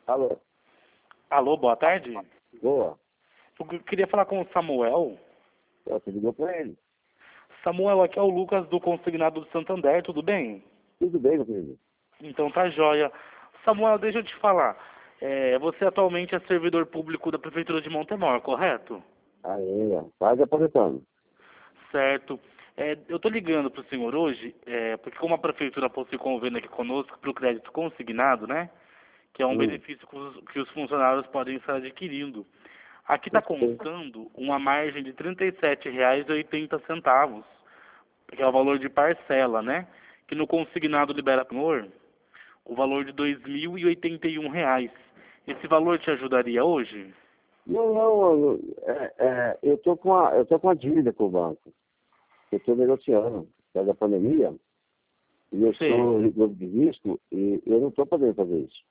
Alô? Alô, boa tarde. Boa. Eu queria falar com o Samuel. Você ligou pra ele. Samuel, aqui é o Lucas do Consignado do Santander, tudo bem? Tudo bem, meu querido? Então tá jóia. Samuel, deixa eu te falar. Você atualmente é servidor público da Prefeitura de Montemor, correto? Aí, ó. Quase aposentando. Certo. Eu tô ligando pro senhor hoje, porque como a Prefeitura possui convênio aqui conosco pro crédito consignado, né? Que é um benefício que os funcionários podem estar adquirindo. Aqui está constando uma margem de R$ 37,80, que é o valor de parcela, né? Que no consignado libera para o senhor o valor de R$ 2.081. Esse valor te ajudaria hoje? Não, eu tô com uma dívida com o banco. Eu estou negociando por causa da pandemia. E eu sou rigoroso de risco e eu não estou podendo fazer isso.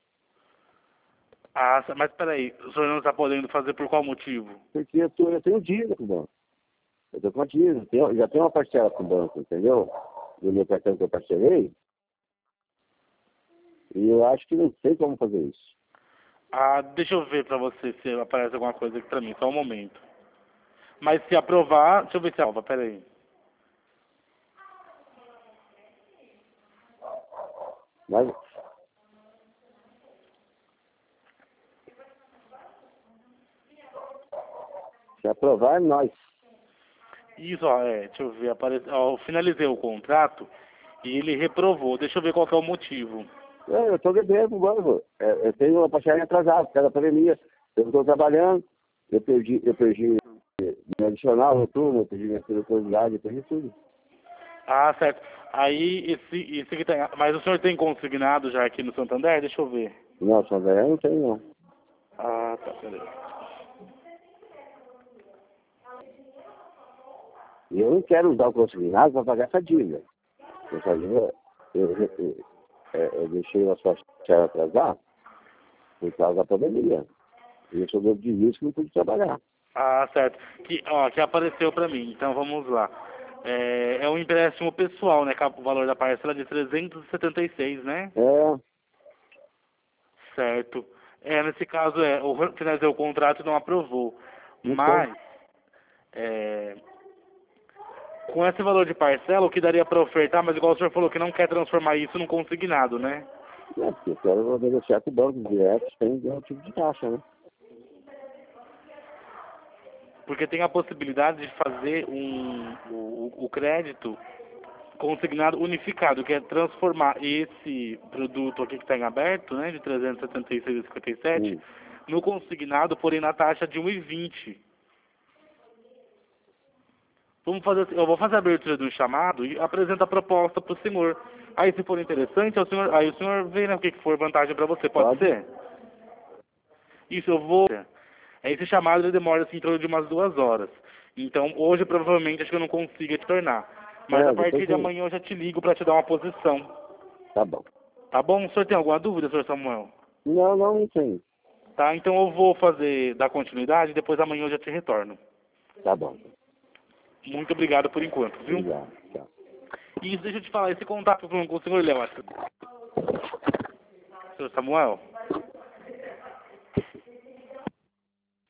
Ah, mas peraí, o senhor não está podendo fazer por qual motivo? Porque eu tenho dívida com o banco. Eu estou com uma dívida. Já tenho uma parcela com o banco, entendeu? Do meu cartão que eu parcelei. E eu acho que não sei como fazer isso. Ah, deixa eu ver para você se aparece alguma coisa aqui para mim, só um momento. Mas se aprovar, deixa eu ver se aprova, peraí. Mas se aprovar, é nós. Isso, ó, deixa eu ver, eu finalizei o contrato e ele reprovou. Deixa eu ver qual que é o motivo. Eu estou devendo pro banco. Eu tenho uma parcela atrasada por causa da pandemia. Eu estou trabalhando, eu perdi meu adicional, meu turno, eu perdi minha periculosidade, eu perdi tudo. Ah, certo. Aí, esse aqui tem... Mas o senhor tem consignado já aqui no Santander? Deixa eu ver. Não, só ganhar não tem não. Ah, tá, peraí. E eu não quero usar o consignado para pagar essa dívida. Essa dívida, eu deixei uma parcela atrasar por causa da pandemia. E eu sou dono de risco e não pude trabalhar. Ah, certo. Que apareceu pra mim. Então, vamos lá. É um empréstimo pessoal, né? O valor da parcela é de 376, né? Certo. Nesse caso, eu finalizei o contrato e não aprovou. Então, Mas, com esse valor de parcela, o que daria para ofertar, mas igual o senhor falou que não quer transformar isso num consignado, né? porque eu quero negociar com o banco direto sem nenhum tipo de taxa, né? Porque tem a possibilidade de fazer o crédito consignado unificado, que é transformar esse produto aqui que está em aberto, né, de 376,57, no consignado, porém na taxa de 1,20. Vamos fazer assim, eu vou fazer a abertura do chamado e apresento a proposta para o senhor. Aí, se for interessante, aí o senhor vê, né, o que for vantagem para você. Pode ser? Isso, eu vou... Esse chamado ele demora assim, em torno de umas 2 horas. Então, hoje, provavelmente, acho que eu não consiga te tornar. Mas a partir de amanhã eu já te ligo para te dar uma posição. Tá bom. Tá bom? O senhor tem alguma dúvida, senhor Samuel? Não tem. Tá, então eu vou dar continuidade e depois amanhã eu já te retorno. Tá bom. Muito obrigado por enquanto, viu? Obrigado. Tchau. E isso, deixa eu te falar, esse contato com o senhor Léo, senhor Samuel?